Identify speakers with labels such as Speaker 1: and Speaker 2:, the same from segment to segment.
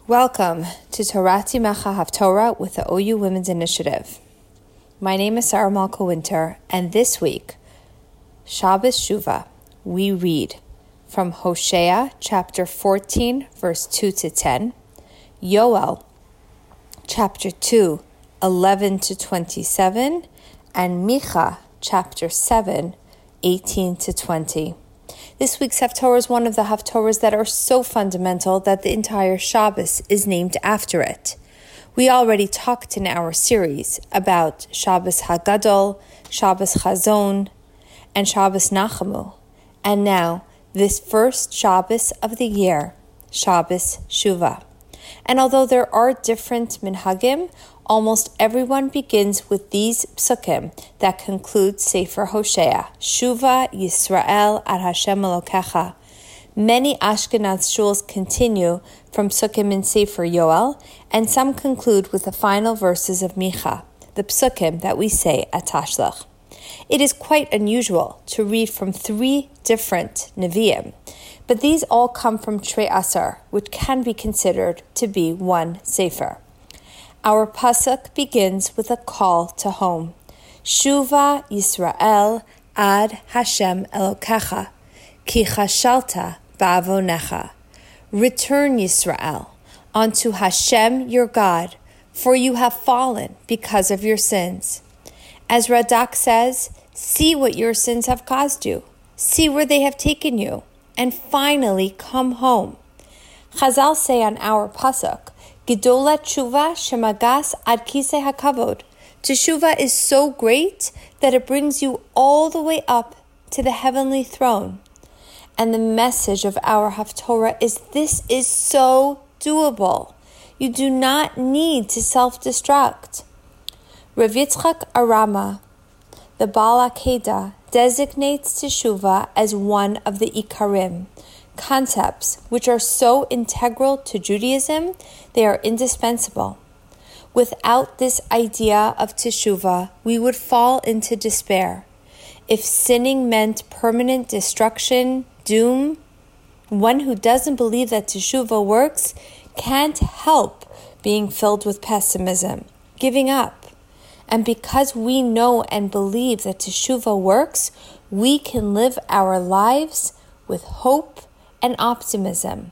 Speaker 1: Welcome to Torah Timecha Haftorah with the OU Women's Initiative. My name is Sarah Malka Winter, and this week, Shabbos Shuvah, we read from Hosea chapter 14, verse 2 to 10, Yoel chapter 2, 11 to 27, and Micha chapter 7, 18 to 20. This week's Haftorah is one of the Haftorahs that are so fundamental that the entire Shabbos is named after it. We already talked in our series about Shabbos Hagadol, Shabbos Chazon, and Shabbos Nachamu. And now, this first Shabbos of the year, Shabbos Shuvah. And although there are different minhagim, almost everyone begins with these psukim that conclude Sefer Hosea, Shuvah Yisrael ad Hashem Elokecha. Many Ashkenaz shuls continue from psukim in Sefer Yoel, and some conclude with the final verses of Micha, the psukim that we say at Tashlach. It is quite unusual to read from 3 different Nevi'im, but these all come from Trei Asar, which can be considered to be one Sefer. Our pasuk begins with a call to home. Shuvah Yisrael ad Hashem Elokecha, ki chashalta ba'avonecha. Return, Yisrael, unto Hashem your God, for you have fallen because of your sins. As Radak says, see what your sins have caused you. See where they have taken you, and finally come home. Chazal say on our pasuk, Gedola tshuva shemagas ad kisei hakavod. Teshuvah is so great that it brings you all the way up to the heavenly throne. And the message of our Haftorah is this is so doable. You do not need to self-destruct. Rav Yitzchak Arama, the Baal Akeda, designates Teshuvah as one of the Ikarim, concepts which are so integral to Judaism, they are indispensable. Without this idea of Teshuvah, we would fall into despair. If sinning meant permanent destruction, doom, one who doesn't believe that Teshuvah works can't help being filled with pessimism, giving up. And because we know and believe that Teshuvah works, we can live our lives with hope and optimism.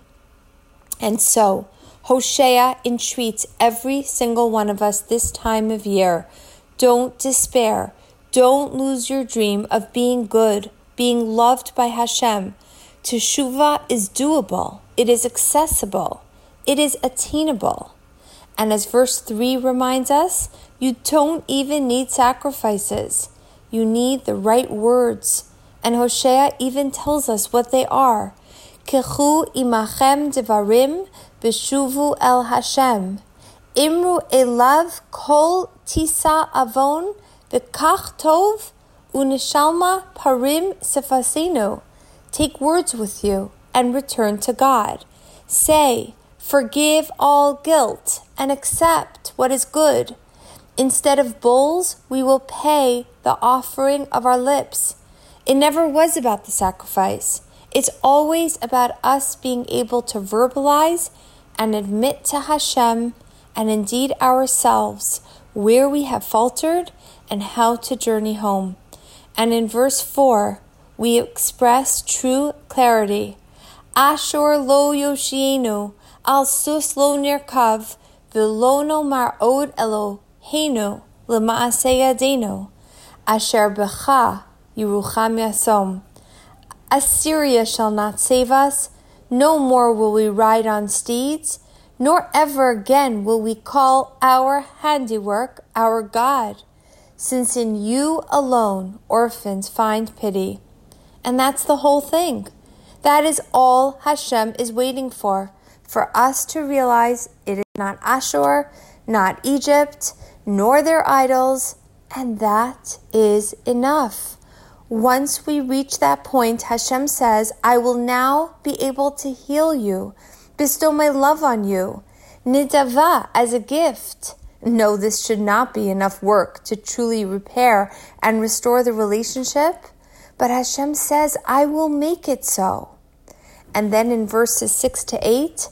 Speaker 1: And so, Hosea entreats every single one of us this time of year. Don't despair. Don't lose your dream of being good, being loved by Hashem. Teshuvah is doable. It is accessible. It is attainable. And as verse 3 reminds us, you don't even need sacrifices. You need the right words. And Hosea even tells us what they are. Kechu imachem devarim beshuvu el Hashem. Imru elav kol tisa avon v'kach tov unishalma parim sefasinu. Take words with you and return to God. Say, forgive all guilt and accept what is good. Instead of bulls, we will pay the offering of our lips. It never was about the sacrifice. It's always about us being able to verbalize and admit to Hashem and indeed ourselves where we have faltered and how to journey home. And in verse 4, we express true clarity. Ashur lo yoshienu, al sus lo nirkav, v'lo nomar od Eloheinu, l'maaseh yadenu, asher b'cha Yerucham yasom. Assyria shall not save us, no more will we ride on steeds, nor ever again will we call our handiwork our God, since in you alone orphans find pity. And that's the whole thing. That is all Hashem is waiting for us to realize it is not Ashur, not Egypt, nor their idols, and that is enough. Once we reach that point, Hashem says, I will now be able to heal you, bestow my love on you, nidava, as a gift. No, this should not be enough work to truly repair and restore the relationship, but Hashem says, I will make it so. And then in verses 6 to 8,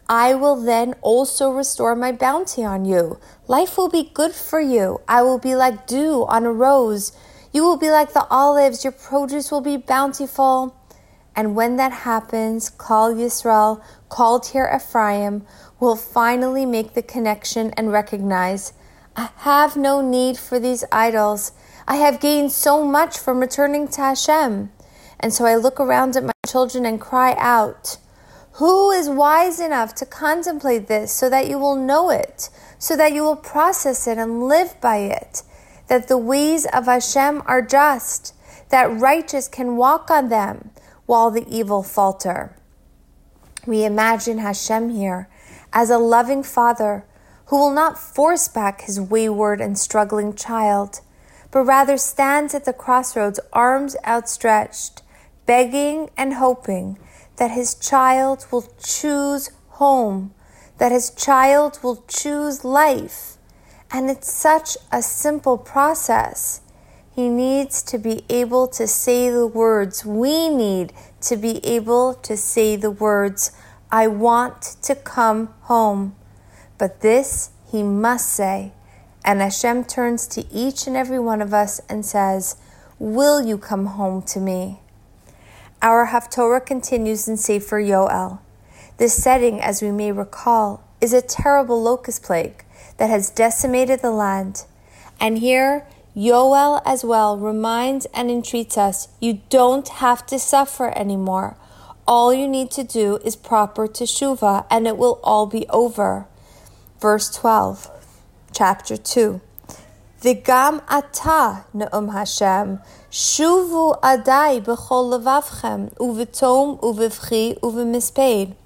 Speaker 1: I will then also restore my bounty on you. Life will be good for you. I will be like dew on a rose. You will be like the olives. Your produce will be bountiful. And when that happens, Kol Yisrael, called here Ephraim, will finally make the connection and recognize, I have no need for these idols. I have gained so much from returning to Hashem. And so I look around at my children and cry out, who is wise enough to contemplate this so that you will know it, so that you will process it and live by it, that the ways of Hashem are just, that righteous can walk on them while the evil falter. We imagine Hashem here as a loving father who will not force back his wayward and struggling child, but rather stands at the crossroads, arms outstretched, begging and hoping that his child will choose home, that his child will choose life. And it's such a simple process. He needs to be able to say the words. We need to be able to say the words, I want to come home. But this he must say. And Hashem turns to each and every one of us and says, will you come home to me? Our Haftorah continues in Sefer Yoel. This setting, as we may recall, is a terrible locust plague that has decimated the land. And here, Yoel as well reminds and entreats us, you don't have to suffer anymore. All you need to do is proper teshuvah, and it will all be over. Verse 12, chapter 2. V'gam ata ne'um Hashem, shuvu adai b'chol levavchem, uvitom uvivchi uvimisped.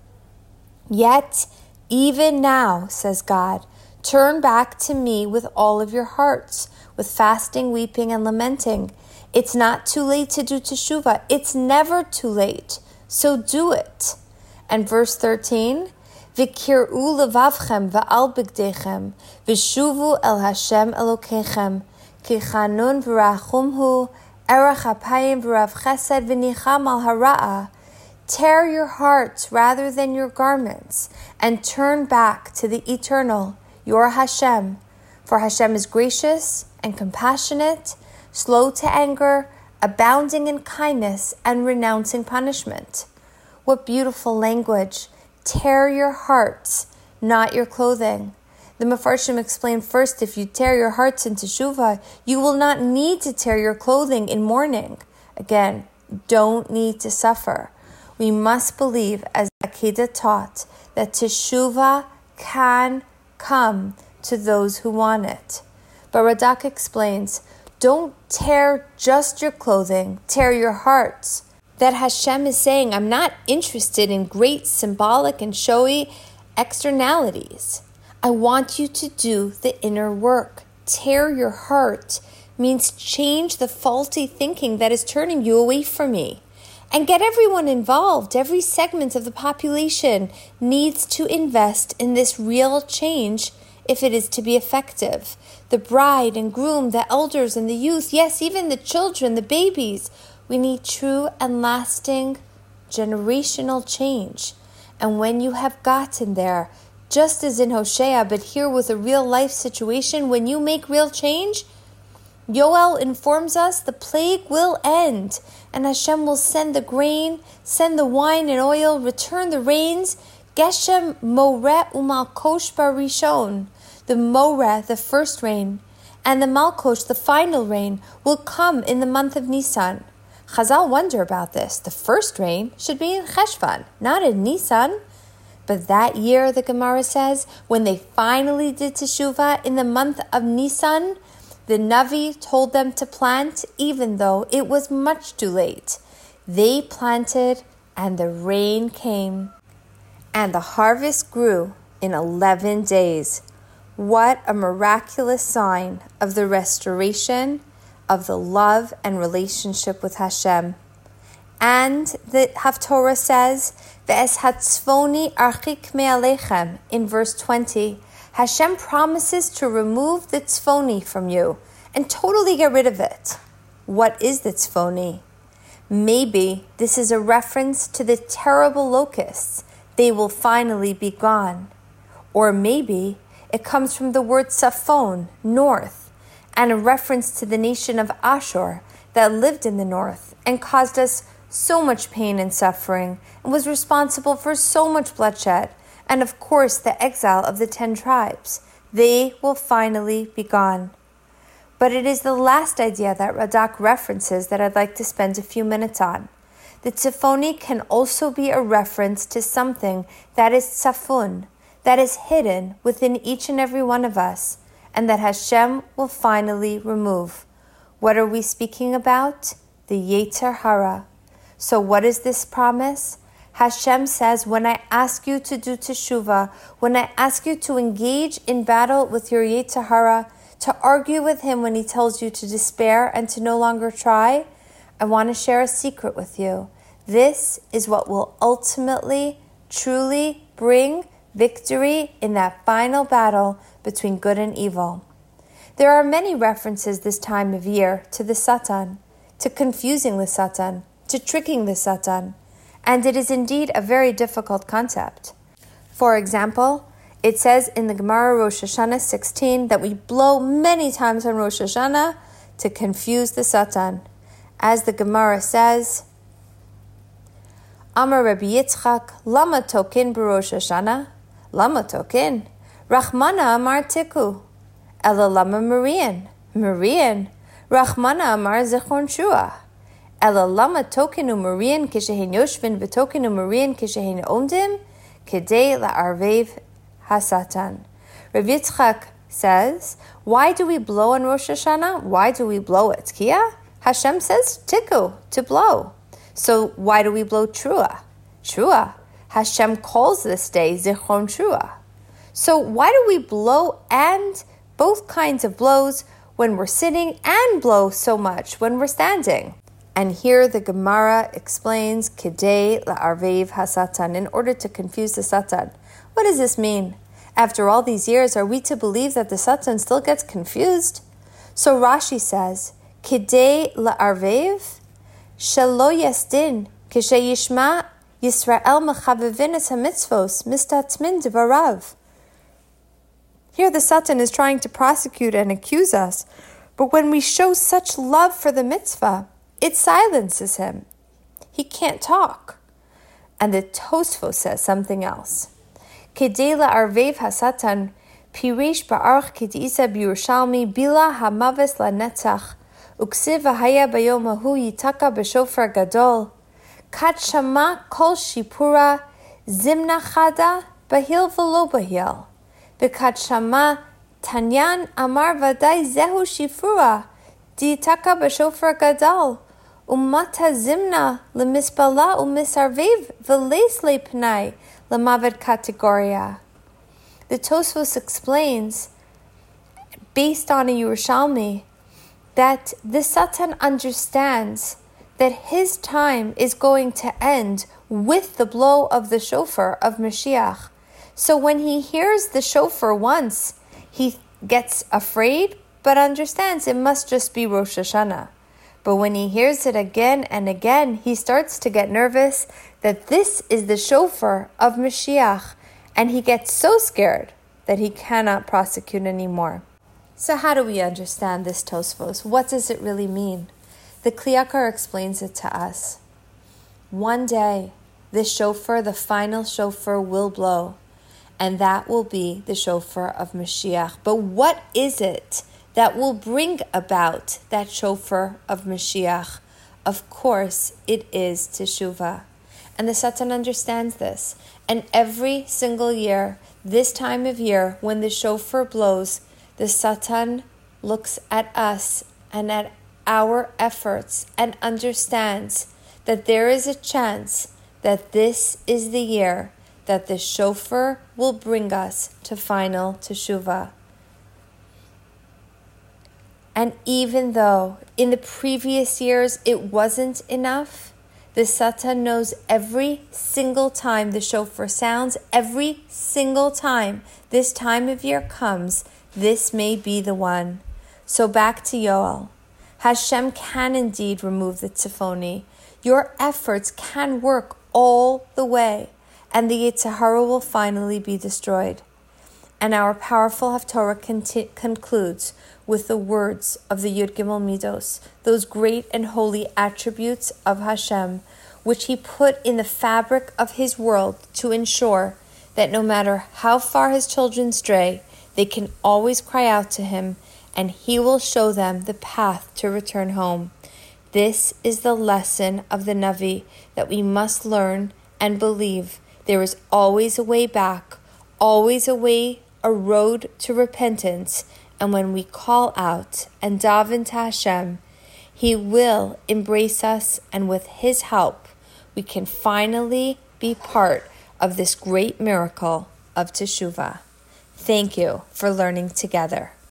Speaker 1: Yet, even now, says God, turn back to me with all of your hearts, with fasting, weeping, and lamenting. It's not too late to do teshuvah. It's never too late. So do it. And verse 13, V'kir'u levavchem va'al bigdechem, v'shuvu el Hashem Elokechem, ki chanun v'rachum hu, erech apayim v'rav chesed v'nicham al hara'a. Tear your hearts rather than your garments, and turn back to the eternal, your Hashem. For Hashem is gracious and compassionate, slow to anger, abounding in kindness, and renouncing punishment. What beautiful language. Tear your hearts, not your clothing. The Mefarshim explain first, if you tear your hearts in teshuvah, you will not need to tear your clothing in mourning. Again, don't need to suffer. We must believe, as Akedah taught, that teshuvah can come to those who want it. But Radak explains, don't tear just your clothing, tear your hearts. That Hashem is saying, I'm not interested in great symbolic and showy externalities. I want you to do the inner work. Tear your heart means change the faulty thinking that is turning you away from me. And get everyone involved. Every segment of the population needs to invest in this real change if it is to be effective. The bride and groom, the elders and the youth, yes, even the children, the babies. We need true and lasting generational change. And when you have gotten there, just as in Hosea, but here with a real life situation, when you make real change, Yoel informs us the plague will end, and Hashem will send the grain, send the wine and oil, return the rains. Geshem Moreh u'Malkosh barishon. The Moreh, the first rain, and the Malkosh, the final rain, will come in the month of Nisan. Chazal wonder about this. The first rain should be in Cheshvan, not in Nisan. But that year, the Gemara says, when they finally did teshuvah in the month of Nisan, the Navi told them to plant, even though it was much too late. They planted, and the rain came. And the harvest grew in 11 days. What a miraculous sign of the restoration of the love and relationship with Hashem. And the Haftorah says, Ve'es hatzvoni archik me'alechem, in verse 20, Hashem promises to remove the tzvoni from you and totally get rid of it. What is the tzvoni? Maybe this is a reference to the terrible locusts they will finally be gone. Or maybe it comes from the word Safon, north, and a reference to the nation of Ashur that lived in the north and caused us so much pain and suffering and was responsible for so much bloodshed, and of course the exile of the 10 tribes. They will finally be gone. But it is the last idea that Radak references that I'd like to spend a few minutes on. The Tzifoni can also be a reference to something that is tzafun, that is hidden within each and every one of us, and that Hashem will finally remove. What are we speaking about? The Yetzer Hara. So what is this promise? Hashem says, when I ask you to do teshuvah, when I ask you to engage in battle with your Yetzer Hara, to argue with him when he tells you to despair and to no longer try, I want to share a secret with you. This is what will ultimately, truly bring victory in that final battle between good and evil. There are many references this time of year to the Satan, to confusing the Satan, to tricking the Satan, and it is indeed a very difficult concept. For example, it says in the Gemara Rosh Hashanah 16 that we blow many times on Rosh Hashanah to confuse the Satan. As the Gemara says, Amar Rabbi Yitzchak, Lama tokin b'Rosh Hashanah? Lama tokin? Rachmana amar tiku. Ela lama Marian? Marian? Rachmana amar zichron shua. Ela lama tokinu Marian kishehin yoshvin v'tokinu Marian kishehin omdim? Kedei la'arvev hasatan. Rabbi Yitzchak says, why do we blow on Rosh Hashanah? Why do we blow at Tkiyah? Hashem says tiku, to blow. So why do we blow trua? Trua. Hashem calls this day Zichron Trua. So why do we blow and both kinds of blows when we're sitting and blow so much when we're standing? And here the Gemara explains Kedei la'arvev hasatan, in order to confuse the Satan. What does this mean? After all these years, are we to believe that the Satan still gets confused? So Rashi says, Kedei la'arvev shelo yasdin kishayishma Yisrael mechavivin es hamitzvos mistatmin devarav. Here the Satan is trying to prosecute and accuse us, but when we show such love for the mitzvah, it silences him. He can't talk. And the Tosfos says something else. Kedei la'arvev hasatan pirish ba'arch k'di'isa b'Yerushalmi bila hamaves lanetzach uksiv v'haya bayom hahu yitaka b'shofar gadol kat shama kol shipura zimna chada bahil v'lo bahil v'kat shama tanyan amar vaday zehu shifura di'itaka b'shofar gadol umata zimna lemispala umisarvev v'les lepnai lamavet categoria. The Tosfos explains, based on a Yerushalmi, that the Satan understands that his time is going to end with the blow of the shofar of Mashiach. So when he hears the shofar once, he gets afraid, but understands it must just be Rosh Hashanah. But when he hears it again and again, he starts to get nervous that this is the shofar of Mashiach, and he gets so scared that he cannot prosecute anymore. So how do we understand this Tosfos? What does it really mean? The Kli Yakar explains it to us. One day, the shofar, the final shofar, will blow, and that will be the shofar of Mashiach. But what is it that will bring about that shofar of Mashiach? Of course, it is teshuvah. And the Satan understands this. And every single year, this time of year, when the shofar blows, the Satan looks at us and at our efforts and understands that there is a chance that this is the year that the shofar will bring us to final teshuvah. And even though in the previous years it wasn't enough, the Satan knows every single time the shofar sounds, every single time this time of year comes, this may be the one. So back to Yoel. Hashem can indeed remove the tzifoni. Your efforts can work all the way. and the Yetzer Hara will finally be destroyed. And our powerful Haftorah concludes with the words of the Yud Gimel Midos, those great and holy attributes of Hashem, which He put in the fabric of His world to ensure that no matter how far His children stray, they can always cry out to Him, and He will show them the path to return home. This is the lesson of the Navi that we must learn and believe. There is always a way back, always a road to repentance, and when we call out and daven to Hashem, He will embrace us, and with His help, we can finally be part of this great miracle of Teshuvah. Thank you for learning together.